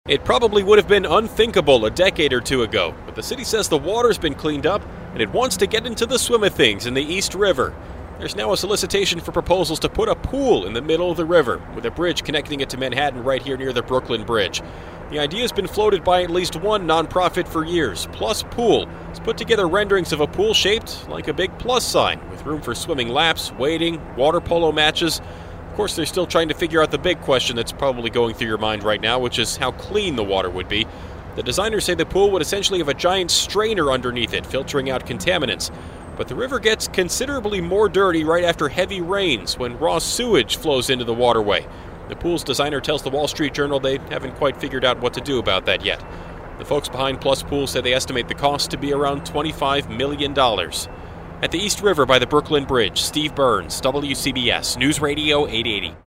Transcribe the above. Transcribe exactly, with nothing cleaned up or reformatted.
It probably would have been unthinkable a decade or two ago, but the city says the water's been cleaned up and it wants to get into the swim of things in the East River. There's now a solicitation for proposals to put a pool in the middle of the river, with a bridge connecting it to Manhattan right here near the Brooklyn Bridge. The idea has been floated by at least one nonprofit for years. Plus Pool has put together renderings of a pool shaped like a big plus sign, with room for swimming laps, wading, water polo matches. Of course, they're still trying to figure out the big question that's probably going through your mind right now, which is how clean the water would be. The designers say the pool would essentially have a giant strainer underneath it, filtering out contaminants. But the river gets considerably more dirty right after heavy rains, when raw sewage flows into the waterway. The pool's designer tells the Wall Street Journal they haven't quite figured out what to do about that yet. The folks behind Plus Pool say they estimate the cost to be around twenty-five million dollars. At the East River by the Brooklyn Bridge, Steve Burns, W C B S News Radio eight eighty.